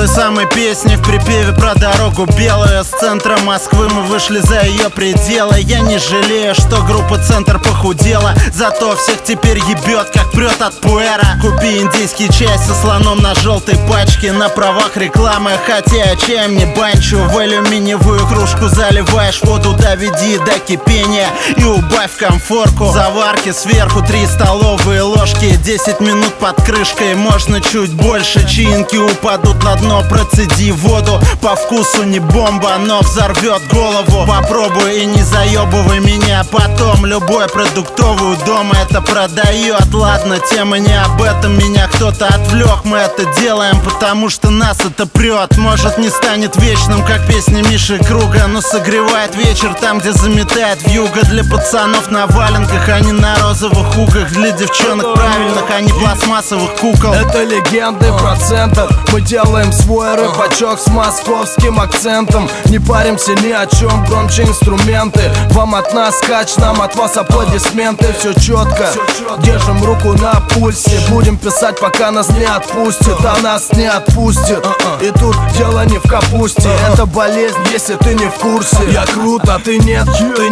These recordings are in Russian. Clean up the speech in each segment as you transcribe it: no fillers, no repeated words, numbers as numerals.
той самой песни в припеве про дорогу белую. С центра Москвы мы вышли за ее пределы. Я не жалею, что группа «Центр» похудела, зато всех теперь ебет, как прет от пуэра. Купи индийский чай со слоном на желтой пачке, на правах рекламы, хотя я чаем не банчу. В алюминиевую кружку заливаешь воду, доведи до кипения и убавь комфорку. Заварки сверху 3 столовые ложки, 10 минут под крышкой, можно чуть больше. Чаинки упадут на дно, процеди воду. По вкусу не бомба, но взорвет голову. Попробуй и не заебывай меня потом. Любой продуктовый у дома это продает. Ладно, тема не об этом, меня кто-то отвлек. Мы это делаем, потому что нас это прет. Может, не станет вечным, как песня Миши Круга, но согревает вечер там, где заметает вьюга. Для пацанов на валенках, а не на розовых хугах. Для девчонок правильных, а не пластмассовых кукол. Это легенды процентов. Мы делаем свой рэпачок с московским акцентом. Не паримся ни о чем, громче инструменты. Вам от нас скач, нам от вас аплодисменты. Все четко, держим руку на пульсе. Будем писать, пока нас не отпустит, а нас не отпустит. И тут дело не в капусте, это болезнь, если ты не в курсе. Я крут, а ты нет,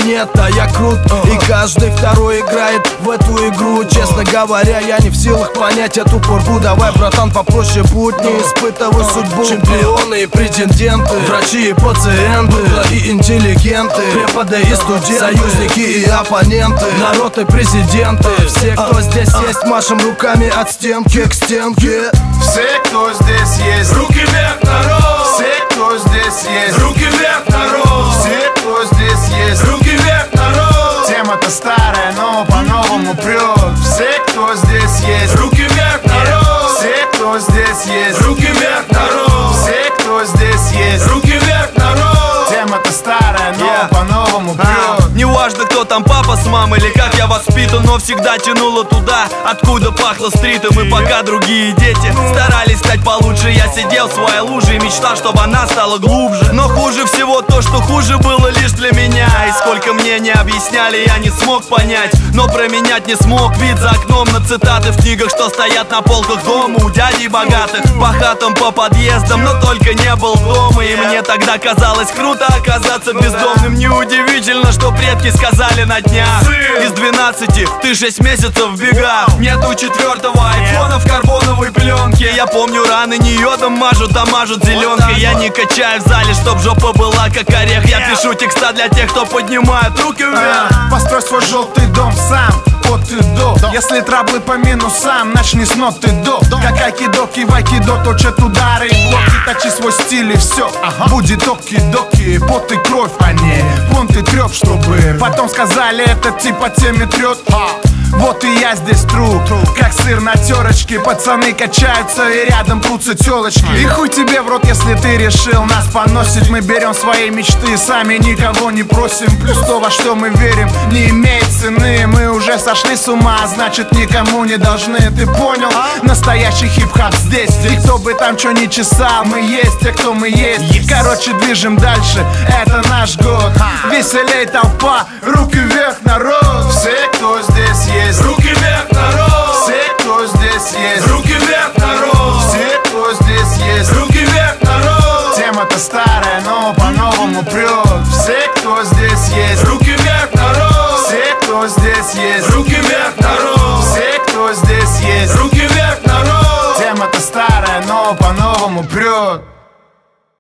а я крут. И каждый второй играет в эту игру. Честно говоря, я не в силах понять эту пургу. Давай, братан, попроще будь, не испытывай судьбу. Чемпионы и претенденты, врачи и пациенты, и интеллигенты, преподы и студенты, союзники и оппоненты, народ и президенты. Все, кто здесь есть, машем руками от стенки к стенке. Все, кто здесь есть, руки вверх, народ. Все, кто здесь есть, руки вверх, народ. Все, кто здесь есть, руки вверх, народ. Тема-то старая, но по-новому прет. Все, кто здесь есть, руки вверх, народ. Все, кто здесь есть, руки вверх, народ. Все, кто здесь есть, руки вверх, народ. Тема-то старая, но по-новому прет. Неважно, кто там, папа с мамой или как я воспитан, но всегда тянуло туда, откуда пахло стритом. И пока другие дети старались стать получше, я сидел в своей луже и мечтал, чтобы она стала глубже. Но хуже всего то, что хуже было лишь для меня. И сколько мне не объясняли, я не смог понять, но променять не смог вид за окном на цитаты в книгах, что стоят на полках дома у дядей богатых. По хатам, по подъездам, но только не был дома. И мне тогда казалось круто оказаться бездомным. Неудивительно, что предки сказали на днях: из 12 ты 6 месяцев в бегах. Нету 4-го айфона в карбоновой пленке. Я помню, раны не йодом мажут, а мажут зеленкой. Я не качаю в зале, чтоб жопа была как орех. Я пишу текста для тех, кто поднимает руки вверх. Построй свой желтый дом сам от и до. Если траблы по минусам, начни с ноты до. Как айкидоки в айкидо точат удары и блоки. Точи свой стиль и все, будет оки-доки. Пот и кровь, а не понт и треп, чтобы потом сказали, этот типа теме трет. Вот и я здесь тру, как сыр на терочке. Пацаны качаются и рядом прутся телочки. И хуй тебе в рот, если ты решил нас поносить. Мы берем свои мечты, сами никого не просим. Плюс то, во что мы верим, не имеет цены. Мы уже сошли с ума, значит никому не должны. Ты понял? Настоящий хип-хоп здесь. И кто бы там что ни чесал, мы есть те, кто мы есть. Короче, движем дальше, это наш год. Веселей толпа, руки вверх, народ. Все, кто здесь есть, руки вверх, народ. Все, кто здесь есть, руки вверх, народ. Все, кто здесь есть, руки вверх, народ. Тема-то старая, но по-новому прет. Все, кто здесь есть, руки вверх, народ. Все, кто здесь есть, руки вверх, народ. Все, кто здесь есть, руки вверх, народ. Тема-то старая, но по-новому прет.